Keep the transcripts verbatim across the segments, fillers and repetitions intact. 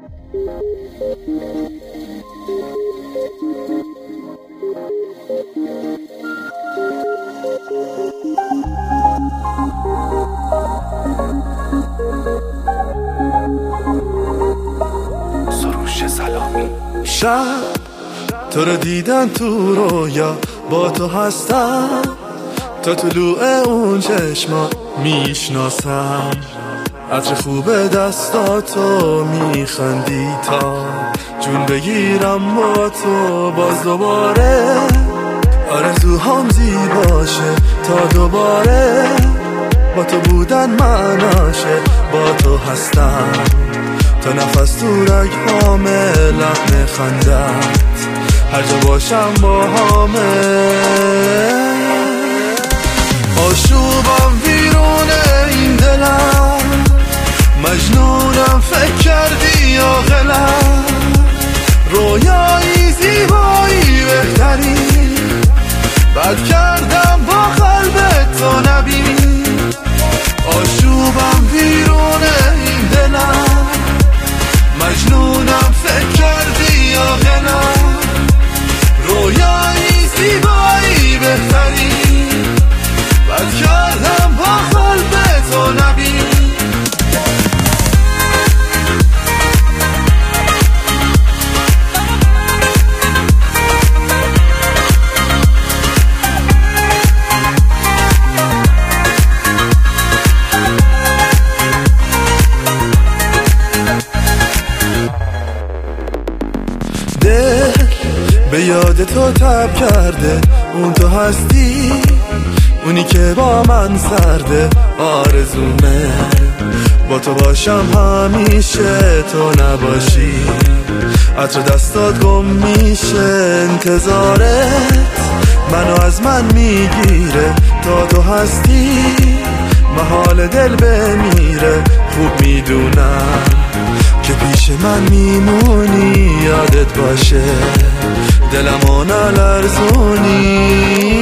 سروش سلامی. شب تو رو دیدن تو رویا، با تو هستم تا طلوع اون چشما میشناسم. عطر خوب دستاتو میخندی تا جون بگیرم با تو باز دوباره. آرزوهام زیباشه تا دوباره با تو بودن معناشه. با تو هستم تا نفس تو رگ‌هامه، لحن خندت هر جا باشم با همه. آشوبم ویرونه این دلم، مجنونم فکر کردی عاقلم. رویایی زیبایی بهتری، بد کردم با قلبت تو نبینی. آشوبم ویرونه این دلم، مجنونم فکر کردی عاقلم. رویایی زیبایی بهتری، بد کردم با قلبت تو نبینی. به یاد تو تب کرده، اون تو هستی، اونی که با من سرده. آرزومه با تو باشم همیشه، تو نباشی عطر دستات گم میشه. انتظارت منو از من میگیره، تا تو هستی محال دل بمیره. خوب میدونم که پیش من میمونی، یادت باشه دلمو نلرزونی.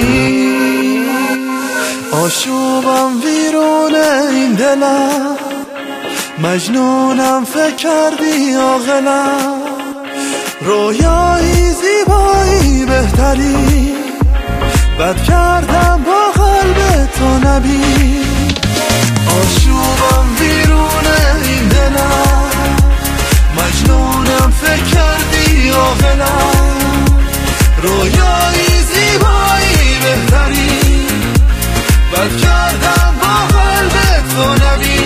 آشوبم ویرونه این دلم، مجنونم فکر کردی عاقلم. رویایی زیبایی بهتری، بد کردم با قلب تو نبی. آشوبم ویرونه این دلم، مجنونم فکر کردی عاقلم. رویایی زیبایی بهتری، بد کردم با قلب تو نبی.